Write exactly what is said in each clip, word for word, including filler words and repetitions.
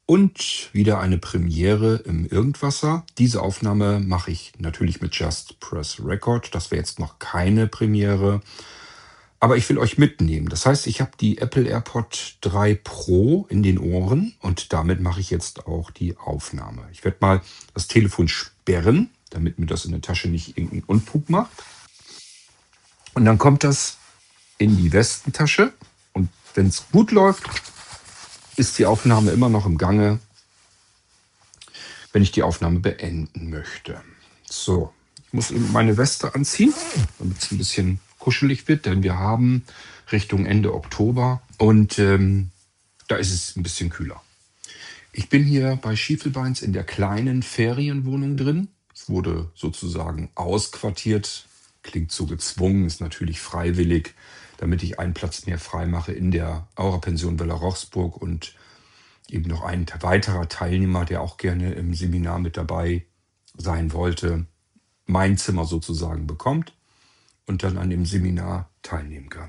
Und wieder eine Premiere im Irgendwasser. Diese Aufnahme mache ich natürlich mit Just Press Record. Das wäre jetzt noch keine Premiere. Aber ich will euch mitnehmen. Das heißt, ich habe die Apple AirPod drei Pro in den Ohren und damit mache ich jetzt auch die Aufnahme. Ich werde mal das Telefon sperren, damit mir das in der Tasche nicht irgendeinen Unfug macht. Und dann kommt das in die Westentasche. Und wenn es gut läuft, ist die Aufnahme immer noch im Gange, wenn ich die Aufnahme beenden möchte. So, ich muss eben meine Weste anziehen, damit es ein bisschen kuschelig wird, denn wir haben Richtung Ende Oktober und ähm, da ist es ein bisschen kühler. Ich bin hier bei Schiefelbeins in der kleinen Ferienwohnung drin. Es wurde sozusagen ausquartiert, klingt so gezwungen, ist natürlich freiwillig, damit ich einen Platz mehr frei mache in der Aura-Pension Villa-Rochsburg und eben noch ein weiterer Teilnehmer, der auch gerne im Seminar mit dabei sein wollte, mein Zimmer sozusagen bekommt und dann an dem Seminar teilnehmen kann.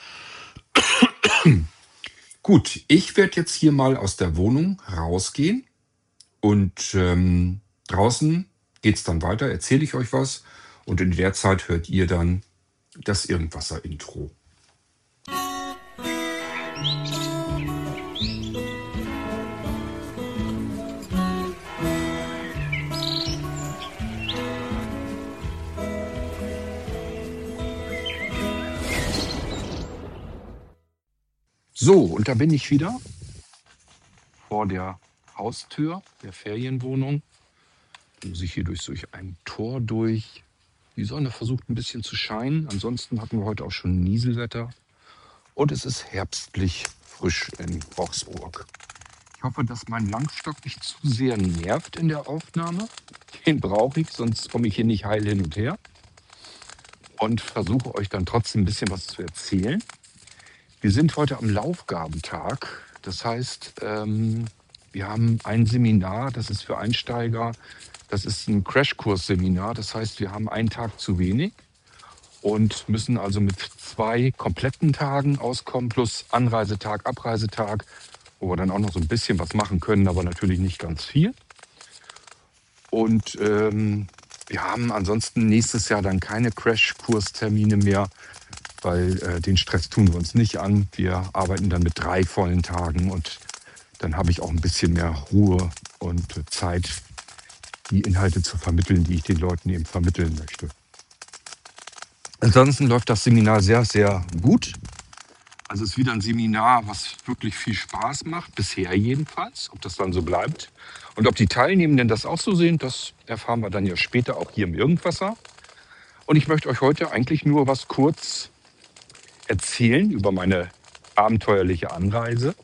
Gut, ich werde jetzt hier mal aus der Wohnung rausgehen und ähm, draußen geht es dann weiter, erzähle ich euch was und in der Zeit hört ihr dann das Irgendwasser-Intro. So, und da bin ich wieder vor der Haustür der Ferienwohnung. Da muss ich hier durch, durch ein Tor durch. Die Sonne versucht ein bisschen zu scheinen. Ansonsten hatten wir heute auch schon Nieselwetter. Und es ist herbstlich frisch in Rochsburg. Ich hoffe, dass mein Langstock nicht zu sehr nervt in der Aufnahme. Den brauche ich, sonst komme ich hier nicht heil hin und her. Und versuche euch dann trotzdem ein bisschen was zu erzählen. Wir sind heute am Laufgabentag. Das heißt, ähm, wir haben ein Seminar, das ist für Einsteiger. Das ist ein Crashkurs-Seminar. Das heißt, wir haben einen Tag zu wenig und müssen also mit zwei kompletten Tagen auskommen, plus Anreisetag, Abreisetag, wo wir dann auch noch so ein bisschen was machen können, aber natürlich nicht ganz viel. Und ähm, wir haben ansonsten nächstes Jahr dann keine Crashkurstermine mehr, weil äh, den Stress tun wir uns nicht an. Wir arbeiten dann mit drei vollen Tagen und dann habe ich auch ein bisschen mehr Ruhe und äh, Zeit, die Inhalte zu vermitteln, die ich den Leuten eben vermitteln möchte. Ansonsten läuft das Seminar sehr, sehr gut. Also es ist wieder ein Seminar, was wirklich viel Spaß macht, bisher jedenfalls. Ob das dann so bleibt und ob die Teilnehmenden das auch so sehen, das erfahren wir dann ja später auch hier im Irgendwasser. Und ich möchte euch heute eigentlich nur was kurz erzählen über meine abenteuerliche Anreise.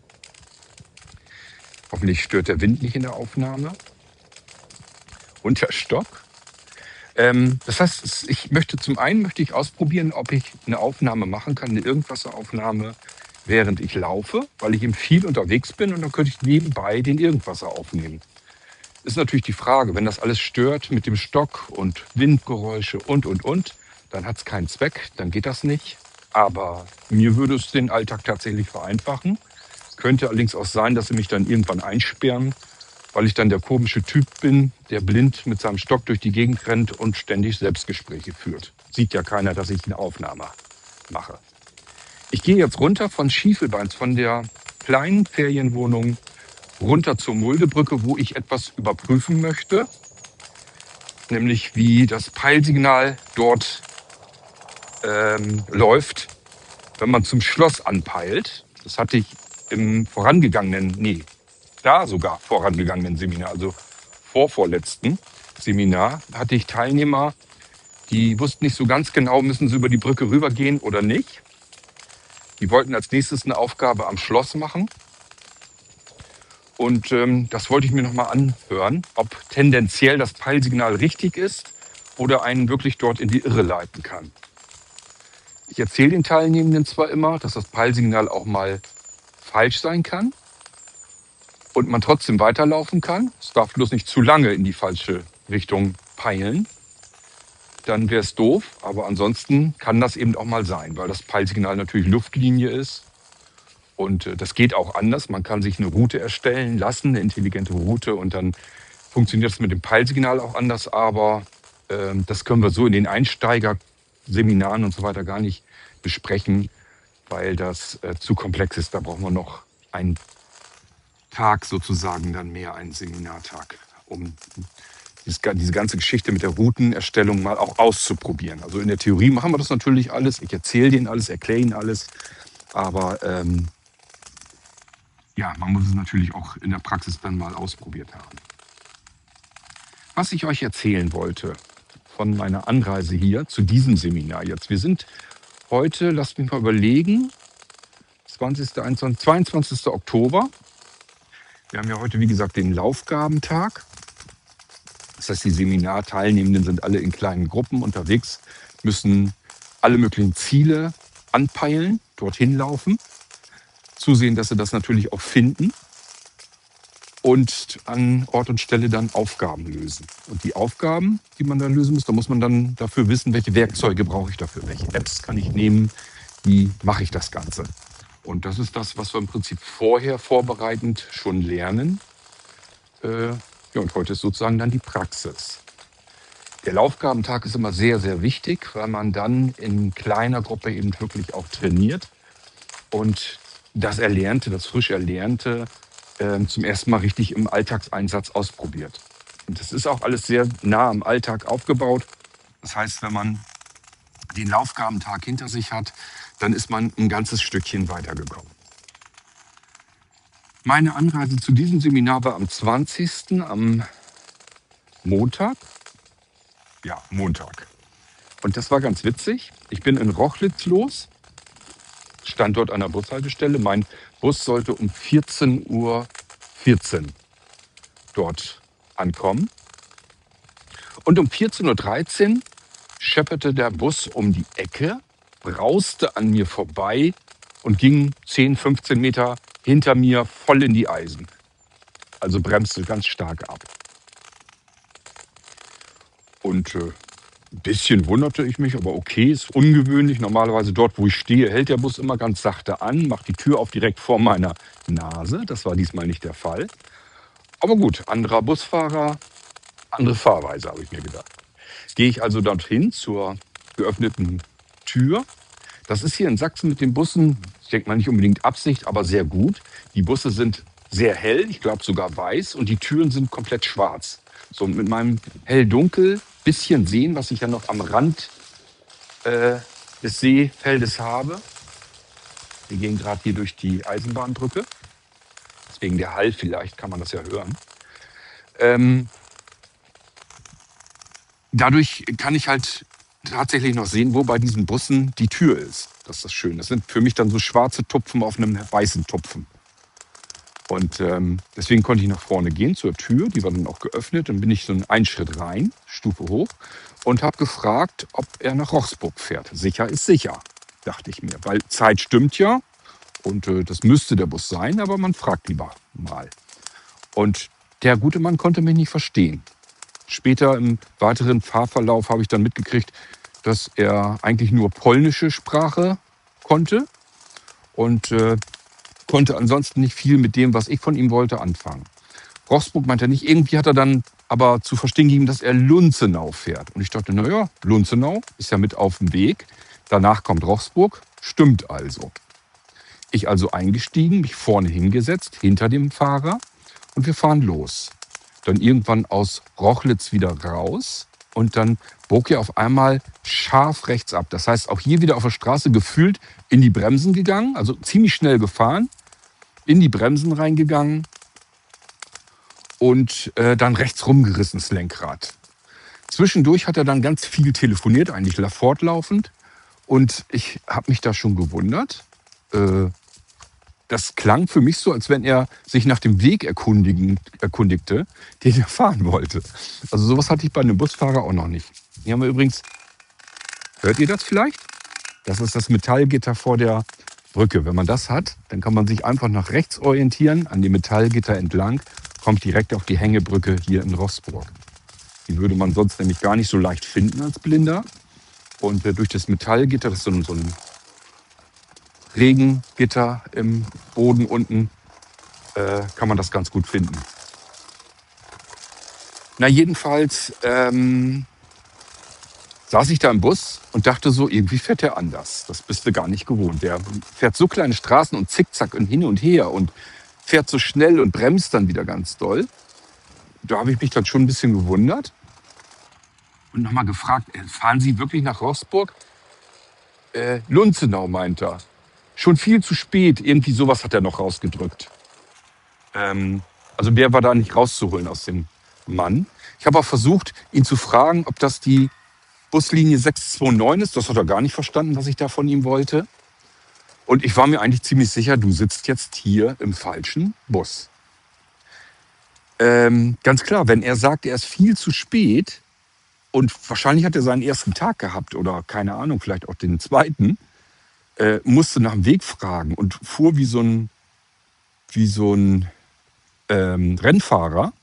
Hoffentlich stört der Wind nicht in der Aufnahme. Und der Stock. Ähm, das heißt, ich möchte zum einen möchte ich ausprobieren, ob ich eine Aufnahme machen kann, eine Irgendwasseraufnahme, während ich laufe, weil ich eben viel unterwegs bin und dann könnte ich nebenbei den Irgendwasser aufnehmen. Ist natürlich die Frage, wenn das alles stört mit dem Stock und Windgeräusche und, und, und, dann hat es keinen Zweck, dann geht das nicht. Aber mir würde es den Alltag tatsächlich vereinfachen. Könnte allerdings auch sein, dass sie mich dann irgendwann einsperren, weil ich dann der komische Typ bin, der blind mit seinem Stock durch die Gegend rennt und ständig Selbstgespräche führt. Sieht ja keiner, dass ich eine Aufnahme mache. Ich gehe jetzt runter von Schiefelbeins, von der kleinen Ferienwohnung, runter zur Muldebrücke, wo ich etwas überprüfen möchte. Nämlich wie das Peilsignal dort ähm, läuft, wenn man zum Schloss anpeilt. Das hatte ich im vorangegangenen, nee, da sogar vorangegangenen Seminar, also vorvorletzten Seminar, hatte ich Teilnehmer, die wussten nicht so ganz genau, müssen sie über die Brücke rübergehen oder nicht. Die wollten als nächstes eine Aufgabe am Schloss machen. Und ähm, das wollte ich mir nochmal anhören, ob tendenziell das Peilsignal richtig ist oder einen wirklich dort in die Irre leiten kann. Ich erzähle den Teilnehmenden zwar immer, dass das Peilsignal auch mal falsch sein kann und man trotzdem weiterlaufen kann. Es darf bloß nicht zu lange in die falsche Richtung peilen. Dann wäre es doof, aber ansonsten kann das eben auch mal sein, weil das Peilsignal natürlich Luftlinie ist Und äh, das geht auch anders. Man kann sich eine Route erstellen lassen, eine intelligente Route. Und dann funktioniert das mit dem Peilsignal auch anders. Aber ähm, das können wir so in den Einsteigerseminaren und so weiter gar nicht besprechen, weil das äh, zu komplex ist. Da brauchen wir noch einen Tag sozusagen, dann mehr einen Seminartag, um dieses, diese ganze Geschichte mit der Routenerstellung mal auch auszuprobieren. Also in der Theorie machen wir das natürlich alles. Ich erzähle denen alles, erkläre ihnen alles. Aber ähm, ja, man muss es natürlich auch in der Praxis dann mal ausprobiert haben. Was ich euch erzählen wollte von meiner Anreise hier zu diesem Seminar jetzt. Wir sind heute, lasst mich mal überlegen, zwanzigster, einundzwanzigster, zweiundzwanzigster Oktober. Wir haben ja heute, wie gesagt, den Laufgabentag. Das heißt, die Seminarteilnehmenden sind alle in kleinen Gruppen unterwegs, müssen alle möglichen Ziele anpeilen, dorthin laufen, zusehen, dass sie das natürlich auch finden und an Ort und Stelle dann Aufgaben lösen. Und die Aufgaben, die man dann lösen muss, da muss man dann dafür wissen, welche Werkzeuge brauche ich dafür, welche Apps kann ich nehmen, wie mache ich das Ganze. Und das ist das, was wir im Prinzip vorher vorbereitend schon lernen. Äh, ja, und heute ist sozusagen dann die Praxis. Der Laufgabentag ist immer sehr, sehr wichtig, weil man dann in kleiner Gruppe eben wirklich auch trainiert und das Erlernte, das frisch Erlernte äh, zum ersten Mal richtig im Alltagseinsatz ausprobiert. Und das ist auch alles sehr nah am Alltag aufgebaut. Das heißt, wenn man den Laufgabentag hinter sich hat, dann ist man ein ganzes Stückchen weitergekommen. Meine Anreise zu diesem Seminar war am zwanzigsten am Montag. Ja, Montag. Und das war ganz witzig. Ich bin in Rochlitz los, stand dort an der Bushaltestelle. Mein Bus sollte um vierzehn Uhr vierzehn dort ankommen. Und um vierzehn Uhr dreizehn schepperte der Bus um die Ecke, brauste an mir vorbei und ging zehn, fünfzehn Meter hinter mir voll in die Eisen. Also bremste ganz stark ab. Und äh, ein bisschen wunderte ich mich, aber okay, ist ungewöhnlich. Normalerweise dort, wo ich stehe, hält der Bus immer ganz sachte an, macht die Tür auf direkt vor meiner Nase. Das war diesmal nicht der Fall. Aber gut, anderer Busfahrer, andere Fahrweise, habe ich mir gedacht. Gehe ich also dorthin zur geöffneten Tür. Das ist hier in Sachsen mit den Bussen, ich denke mal nicht unbedingt Absicht, aber sehr gut. Die Busse sind sehr hell, ich glaube sogar weiß, und die Türen sind komplett schwarz. So mit meinem hell-dunkel bisschen sehen, was ich ja noch am Rand äh, des Seefeldes habe. Wir gehen gerade hier durch die Eisenbahnbrücke. Deswegen der Hall vielleicht, kann man das ja hören. Ähm, dadurch kann ich halt tatsächlich noch sehen, wo bei diesen Bussen die Tür ist. Das ist das Schöne. Das sind für mich dann so schwarze Tupfen auf einem weißen Tupfen. Und ähm, deswegen konnte ich nach vorne gehen zur Tür. Die war dann auch geöffnet. Dann bin ich so einen Schritt rein, Stufe hoch, und habe gefragt, ob er nach Rochsburg fährt. Sicher ist sicher, dachte ich mir. Weil Zeit stimmt ja. Und äh, das müsste der Bus sein, aber man fragt lieber mal. Und der gute Mann konnte mich nicht verstehen. Später im weiteren Fahrverlauf habe ich dann mitgekriegt, dass er eigentlich nur polnische Sprache konnte und äh, konnte ansonsten nicht viel mit dem, was ich von ihm wollte, anfangen. Rochsburg meinte er nicht. Irgendwie hat er dann aber zu verstehen gegeben, dass er Lunzenau fährt. Und ich dachte, naja, Lunzenau ist ja mit auf dem Weg. Danach kommt Rochsburg. Stimmt also. Ich also eingestiegen, mich vorne hingesetzt, hinter dem Fahrer, und wir fahren los. Dann irgendwann aus Rochlitz wieder raus und dann bog er auf einmal scharf rechts ab. Das heißt, auch hier wieder auf der Straße gefühlt in die Bremsen gegangen, also ziemlich schnell gefahren, in die Bremsen reingegangen und äh, dann rechts rumgerissen, das Lenkrad. Zwischendurch hat er dann ganz viel telefoniert, eigentlich fortlaufend, und ich habe mich da schon gewundert. Äh, Das klang für mich so, als wenn er sich nach dem Weg erkundigen, erkundigte, den er fahren wollte. Also sowas hatte ich bei einem Busfahrer auch noch nicht. Hier haben wir übrigens, hört ihr das vielleicht? Das ist das Metallgitter vor der Brücke. Wenn man das hat, dann kann man sich einfach nach rechts orientieren, an dem Metallgitter entlang, kommt direkt auf die Hängebrücke hier in Rochsburg. Die würde man sonst nämlich gar nicht so leicht finden als Blinder. Und durch das Metallgitter, das ist so ein, so ein Regengitter im Boden unten äh, kann man das ganz gut finden. Na jedenfalls ähm, saß ich da im Bus und dachte so, irgendwie fährt der anders. Das bist du gar nicht gewohnt. Der fährt so kleine Straßen und zickzack und hin und her und fährt so schnell und bremst dann wieder ganz doll. Da habe ich mich dann schon ein bisschen gewundert und nochmal gefragt, äh, fahren Sie wirklich nach Roßburg? Äh, Lunzenau, meint er. Schon viel zu spät. Irgendwie sowas hat er noch rausgedrückt. Ähm, also mehr war da nicht rauszuholen aus dem Mann. Ich habe auch versucht, ihn zu fragen, ob das die Buslinie sechs zwei neun ist. Das hat er gar nicht verstanden, was ich da von ihm wollte. Und ich war mir eigentlich ziemlich sicher, du sitzt jetzt hier im falschen Bus. Ähm, ganz klar, wenn er sagt, er ist viel zu spät und wahrscheinlich hat er seinen ersten Tag gehabt oder keine Ahnung, vielleicht auch den zweiten, äh, musste nach dem Weg fragen und fuhr wie so ein, wie so ein ähm, Rennfahrer.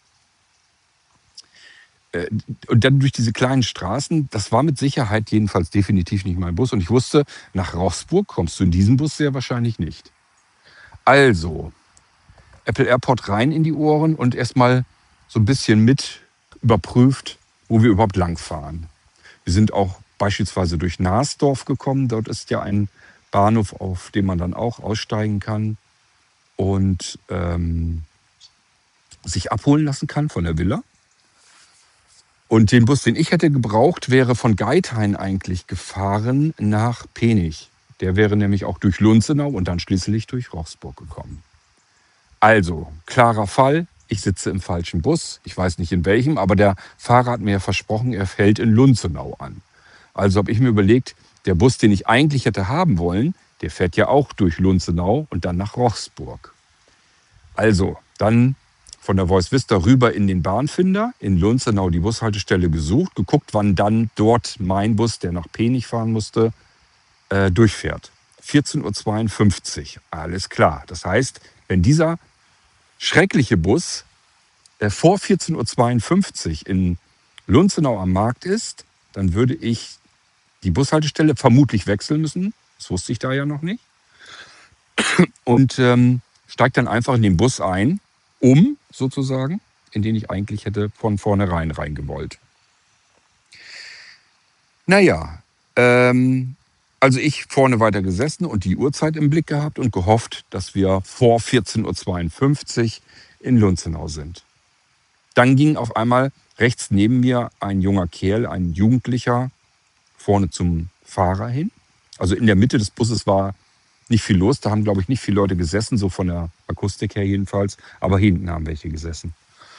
Äh, und dann durch diese kleinen Straßen, das war mit Sicherheit jedenfalls definitiv nicht mein Bus. Und ich wusste, nach Roßburg kommst du in diesem Bus sehr wahrscheinlich nicht. Also, Apple AirPod rein in die Ohren und erstmal so ein bisschen mit überprüft, wo wir überhaupt langfahren. Wir sind auch beispielsweise durch Narsdorf gekommen. Dort ist ja ein Bahnhof, auf dem man dann auch aussteigen kann und ähm, sich abholen lassen kann von der Villa. Und den Bus, den ich hätte gebraucht, wäre von Geithain eigentlich gefahren nach Penich. Der wäre nämlich auch durch Lunzenau und dann schließlich durch Roßburg gekommen. Also, klarer Fall, ich sitze im falschen Bus. Ich weiß nicht in welchem, aber der Fahrer hat mir ja versprochen, er fällt in Lunzenau an. Also habe ich mir überlegt, der Bus, den ich eigentlich hätte haben wollen, der fährt ja auch durch Lunzenau und dann nach Roßburg. Also, dann von der Voice Vista rüber in den Bahnfinder, in Lunzenau die Bushaltestelle gesucht, geguckt, wann dann dort mein Bus, der nach Penich fahren musste, äh, durchfährt. vierzehn Uhr zweiundfünfzig, alles klar. Das heißt, wenn dieser schreckliche Bus äh, vor vierzehn Uhr zweiundfünfzig in Lunzenau am Markt ist, dann würde ich die Bushaltestelle vermutlich wechseln müssen. Das wusste ich da ja noch nicht. Und ähm, steige dann einfach in den Bus ein, um sozusagen, in den ich eigentlich hätte von vornherein reingewollt. Naja, ähm, also ich vorne weiter gesessen und die Uhrzeit im Blick gehabt und gehofft, dass wir vor vierzehn Uhr zweiundfünfzig in Lunzenau sind. Dann ging auf einmal rechts neben mir ein junger Kerl, ein Jugendlicher, vorne zum Fahrer hin. Also in der Mitte des Busses war nicht viel los. Da haben, glaube ich, nicht viele Leute gesessen, so von der Akustik her jedenfalls. Aber hinten haben welche gesessen.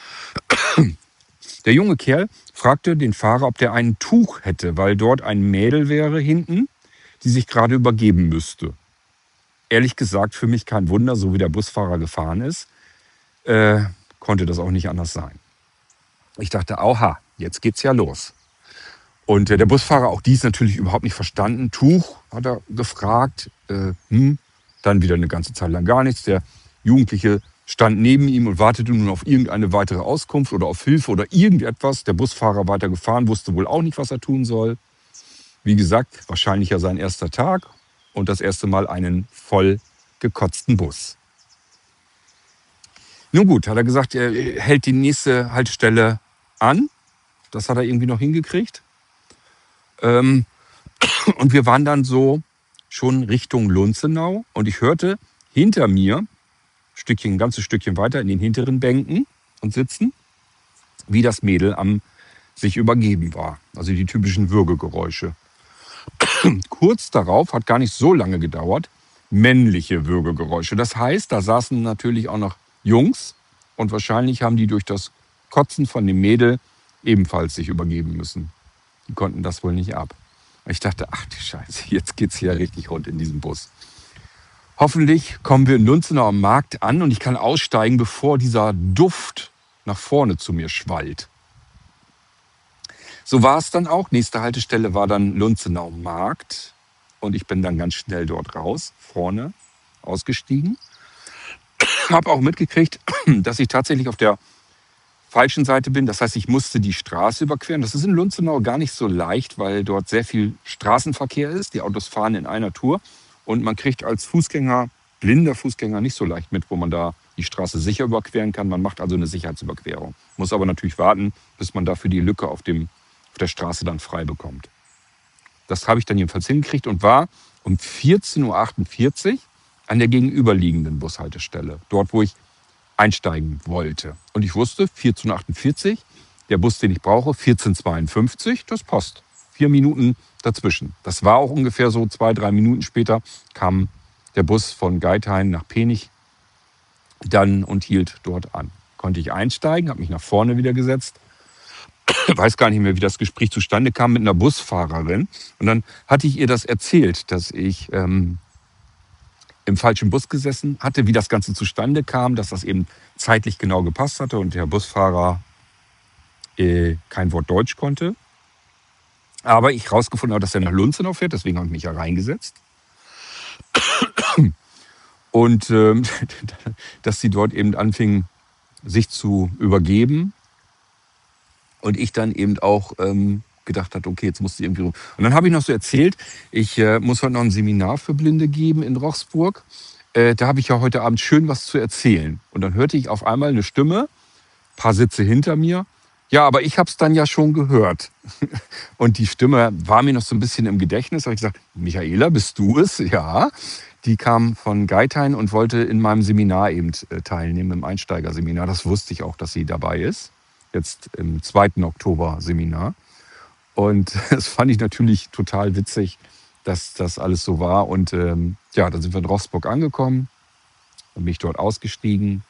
Der junge Kerl fragte den Fahrer, ob der ein Tuch hätte, weil dort ein Mädel wäre hinten, die sich gerade übergeben müsste. Ehrlich gesagt, für mich kein Wunder, so wie der Busfahrer gefahren ist, äh, konnte das auch nicht anders sein. Ich dachte, auha, jetzt geht's ja los. Und äh, der Busfahrer, auch dies natürlich überhaupt nicht verstanden. Tuch, hat er gefragt. Äh, hm, dann wieder eine ganze Zeit lang gar nichts. Der Jugendliche stand neben ihm und wartete nun auf irgendeine weitere Auskunft oder auf Hilfe oder irgendetwas. Der Busfahrer weiter gefahren, wusste wohl auch nicht, was er tun soll. Wie gesagt, wahrscheinlich ja sein erster Tag und das erste Mal einen voll gekotzten Bus. Nun gut, hat er gesagt, er hält die nächste Haltestelle an. Das hat er irgendwie noch hingekriegt. Ähm, und wir waren dann so schon Richtung Lunzenau und ich hörte hinter mir, Stückchen, ein ganzes Stückchen weiter in den hinteren Bänken und Sitzen, wie das Mädel am sich übergeben war. Also die typischen Würgegeräusche. Kurz darauf, hat gar nicht so lange gedauert, männliche Würgegeräusche. Das heißt, da saßen natürlich auch noch Jungs und wahrscheinlich haben die durch das Kotzen von dem Mädel ebenfalls sich übergeben müssen. Die konnten das wohl nicht ab. Ich dachte, ach du Scheiße, jetzt geht's hier richtig rund in diesem Bus. Hoffentlich kommen wir in Lunzenau am Markt an und ich kann aussteigen, bevor dieser Duft nach vorne zu mir schwallt. So war es dann auch. Nächste Haltestelle war dann Lunzenau Markt und ich bin dann ganz schnell dort raus, vorne ausgestiegen. Habe auch mitgekriegt, dass ich tatsächlich auf der falschen Seite bin. Das heißt, ich musste die Straße überqueren. Das ist in Lunzenau gar nicht so leicht, weil dort sehr viel Straßenverkehr ist. Die Autos fahren in einer Tour. und man kriegt als Fußgänger, blinder Fußgänger, nicht so leicht mit, wo man da die Straße sicher überqueren kann. Man macht also eine Sicherheitsüberquerung. Muss aber natürlich warten, bis man dafür die Lücke auf, dem, auf der Straße dann frei bekommt. Das habe ich dann jedenfalls hingekriegt und war um vierzehn Uhr achtundvierzig an der gegenüberliegenden Bushaltestelle, dort, wo ich einsteigen wollte. Und ich wusste, vierzehn Uhr achtundvierzig, der Bus, den ich brauche, vierzehn Uhr zweiundfünfzig, das passt. Vier Minuten dazwischen. Das war auch ungefähr so zwei, drei Minuten später, kam der Bus von Geithain nach Penich dann und hielt dort an. Konnte ich einsteigen, habe mich nach vorne wieder gesetzt. Weiß gar nicht mehr, wie das Gespräch zustande kam mit einer Busfahrerin. Und dann hatte ich ihr das erzählt, dass ich ähm, im falschen Bus gesessen hatte, wie das Ganze zustande kam, dass das eben zeitlich genau gepasst hatte und der Busfahrer äh, kein Wort Deutsch konnte. Aber ich rausgefunden habe, dass er nach Lunzenau fährt, deswegen habe ich mich ja reingesetzt. Und ähm, dass sie dort eben anfingen, sich zu übergeben. Und ich dann eben auch ähm, gedacht habe, okay, jetzt musst du irgendwie rum. Und dann habe ich noch so erzählt, ich äh, muss heute noch ein Seminar für Blinde geben in Rochsburg. Äh, da habe ich ja heute Abend schön was zu erzählen. Und dann hörte ich auf einmal eine Stimme, ein paar Sitze hinter mir. Ja, aber ich habe es dann ja schon gehört. Und die Stimme war mir noch so ein bisschen im Gedächtnis. Da habe ich gesagt, Michaela, bist du es? Ja. Die kam von Geithain und wollte in meinem Seminar eben äh, teilnehmen, im Einsteigerseminar. Das wusste ich auch, dass sie dabei ist. Jetzt im zweiten Oktober Seminar. Und das fand ich natürlich total witzig, dass das alles so war. Und ähm, ja, dann sind wir in Rochsburg angekommen. Dann bin ich dort ausgestiegen.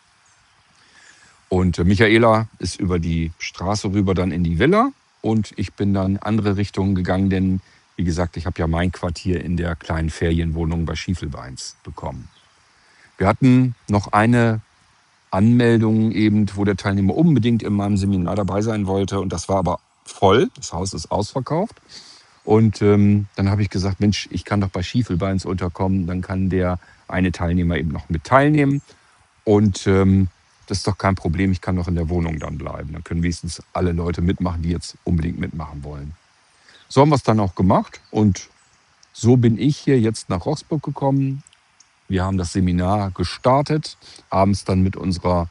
Und äh, Michaela ist über die Straße rüber dann in die Villa. Und ich bin dann andere Richtungen gegangen, denn wie gesagt, ich habe ja mein Quartier in der kleinen Ferienwohnung bei Schiefelbeins bekommen. Wir hatten noch eine Anmeldung eben, wo der Teilnehmer unbedingt in meinem Seminar dabei sein wollte. Und das war aber voll. Das Haus ist ausverkauft. Und ähm, dann habe ich gesagt, Mensch, ich kann doch bei Schiefelbeins unterkommen. Dann kann der eine Teilnehmer eben noch mit teilnehmen. Und ähm, das ist doch kein Problem. Ich kann doch in der Wohnung dann bleiben. Dann können wenigstens alle Leute mitmachen, die jetzt unbedingt mitmachen wollen. So haben wir es dann auch gemacht. Und so bin ich hier jetzt nach Rochsburg gekommen. Wir haben das Seminar gestartet, abends dann mit unserer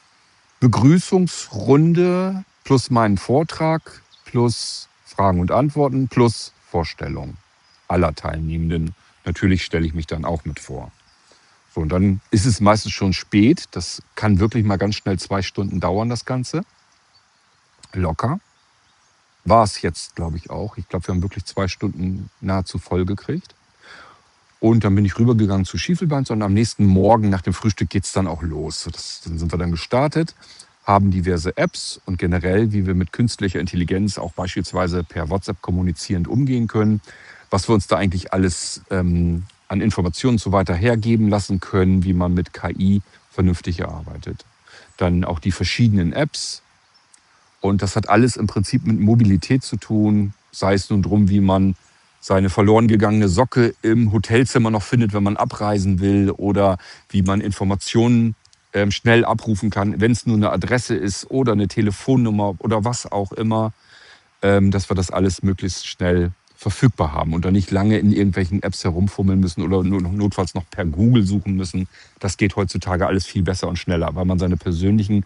Begrüßungsrunde plus meinen Vortrag plus Fragen und Antworten plus Vorstellung aller Teilnehmenden. Natürlich stelle ich mich dann auch mit vor. So, und dann ist es meistens schon spät. Das kann wirklich mal ganz schnell zwei Stunden dauern, das Ganze. Locker. War es jetzt, glaube ich, auch. Ich glaube, wir haben wirklich zwei Stunden nahezu voll gekriegt. Und dann bin ich rübergegangen zu Schiefelbeins und am nächsten Morgen nach dem Frühstück geht es dann auch los. Das, dann sind wir dann gestartet, haben diverse Apps und generell, wie wir mit künstlicher Intelligenz auch beispielsweise per WhatsApp kommunizierend umgehen können, was wir uns da eigentlich alles ähm, an Informationen so weiter hergeben lassen können, wie man mit K I vernünftig arbeitet. Dann auch die verschiedenen Apps. Und das hat alles im Prinzip mit Mobilität zu tun, sei es nun drum, wie man seine verloren gegangene Socke im Hotelzimmer noch findet, wenn man abreisen will, oder wie man Informationen ähm, schnell abrufen kann, wenn es nur eine Adresse ist oder eine Telefonnummer oder was auch immer, ähm, dass wir das alles möglichst schnell verfügbar haben und dann nicht lange in irgendwelchen Apps herumfummeln müssen oder nur notfalls noch per Google suchen müssen. Das geht heutzutage alles viel besser und schneller, weil man seine persönlichen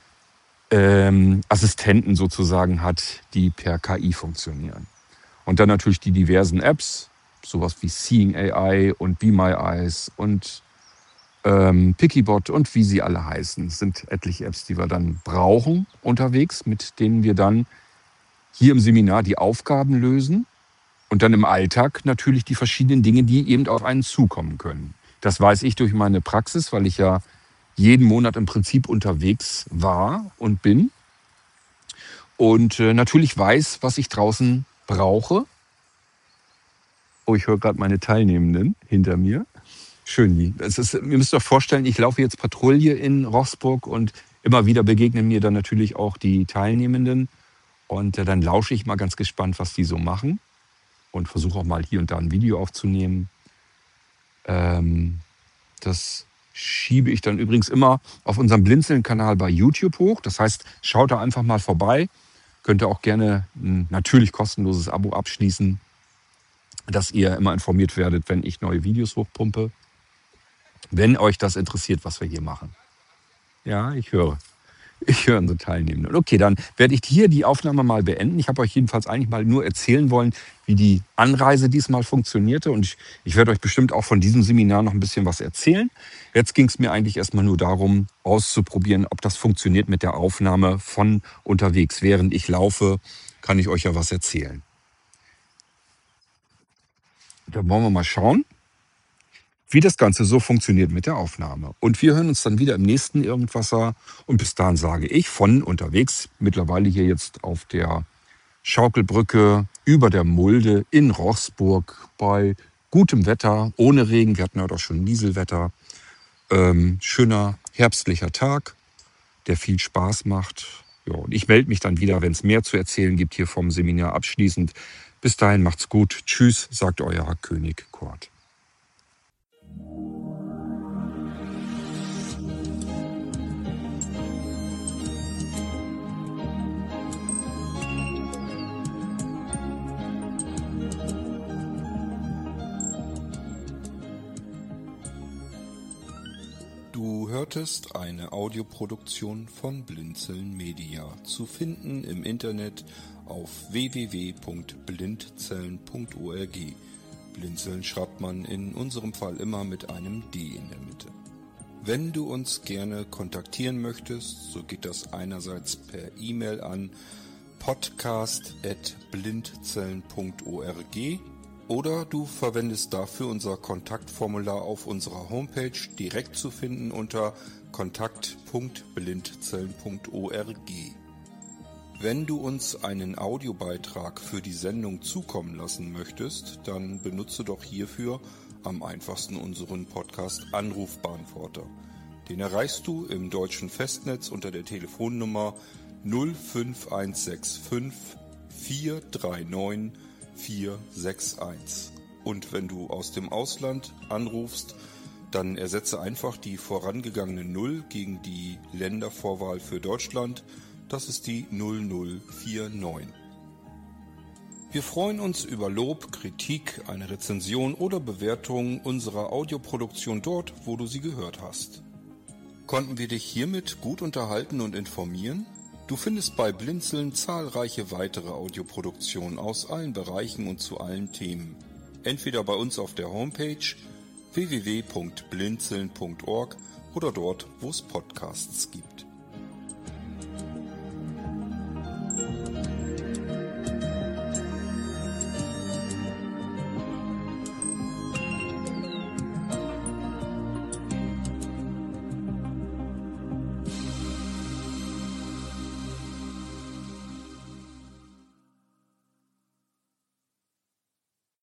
ähm, Assistenten sozusagen hat, die per K I funktionieren. Und dann natürlich die diversen Apps, sowas wie Seeing A I und Be My Eyes und ähm, Pikibot und wie sie alle heißen. Es sind etliche Apps, die wir dann brauchen unterwegs, mit denen wir dann hier im Seminar die Aufgaben lösen und dann im Alltag natürlich die verschiedenen Dinge, die eben auf einen zukommen können. Das weiß ich durch meine Praxis, weil ich ja jeden Monat im Prinzip unterwegs war und bin. Und äh, natürlich weiß, was ich draußen brauche. Oh, ich höre gerade meine Teilnehmenden hinter mir. Schön. Das ist, ihr müsst euch vorstellen, ich laufe jetzt Patrouille in Rochsburg und immer wieder begegnen mir dann natürlich auch die Teilnehmenden. Und äh, dann lausche ich mal ganz gespannt, was die so machen. Und versuche auch mal hier und da ein Video aufzunehmen. Ähm, das schiebe ich dann übrigens immer auf unserem Blinzeln-Kanal bei YouTube hoch. Das heißt, schaut da einfach mal vorbei. Könnt ihr auch gerne ein natürlich kostenloses Abo abschließen. dass ihr immer informiert werdet, wenn ich neue Videos hochpumpe. Wenn euch das interessiert, was wir hier machen. Ja, ich höre. Ich höre unsere Teilnehmenden. Okay, dann werde ich hier die Aufnahme mal beenden. Ich habe euch jedenfalls eigentlich mal nur erzählen wollen, wie die Anreise diesmal funktionierte. Und ich, ich werde euch bestimmt auch von diesem Seminar noch ein bisschen was erzählen. Jetzt ging es mir eigentlich erstmal nur darum, auszuprobieren, ob das funktioniert mit der Aufnahme von unterwegs. Während ich laufe, kann ich euch ja was erzählen. Da wollen wir mal schauen, wie das Ganze so funktioniert mit der Aufnahme. Und wir hören uns dann wieder im nächsten Irgendwasser. Und bis dahin sage ich von unterwegs, mittlerweile hier jetzt auf der Schaukelbrücke über der Mulde in Rochsburg bei gutem Wetter, ohne Regen. Wir hatten ja doch schon Nieselwetter. Ähm, schöner herbstlicher Tag, der viel Spaß macht. Ja, und ich melde mich dann wieder, wenn es mehr zu erzählen gibt hier vom Seminar abschließend. Bis dahin macht's gut. Tschüss, sagt euer König Kurt. Du hörtest eine Audioproduktion von Blinzeln Media, zu finden im Internet auf w w w punkt blindzellen punkt org. Blinzeln schreibt man in unserem Fall immer mit einem D in der Mitte. Wenn du uns gerne kontaktieren möchtest, so geht das einerseits per E-Mail an podcast at blindzellen punkt org oder du verwendest dafür unser Kontaktformular auf unserer Homepage, direkt zu finden unter kontakt punkt blindzellen punkt org. Wenn du uns einen Audiobeitrag für die Sendung zukommen lassen möchtest, dann benutze doch hierfür am einfachsten unseren Podcast Anrufbeantworter. Den erreichst du im deutschen Festnetz unter der Telefonnummer null fünf eins sechs fünf vier drei neun vier sechs eins. Und wenn du aus dem Ausland anrufst, dann ersetze einfach die vorangegangene Null gegen die Ländervorwahl für Deutschland. Das ist die null null vier neun. Wir freuen uns über Lob, Kritik, eine Rezension oder Bewertung unserer Audioproduktion dort, wo du sie gehört hast. Konnten wir dich hiermit gut unterhalten und informieren? Du findest bei Blinzeln zahlreiche weitere Audioproduktionen aus allen Bereichen und zu allen Themen. Entweder bei uns auf der Homepage w w w punkt blinzeln punkt org oder dort, wo es Podcasts gibt.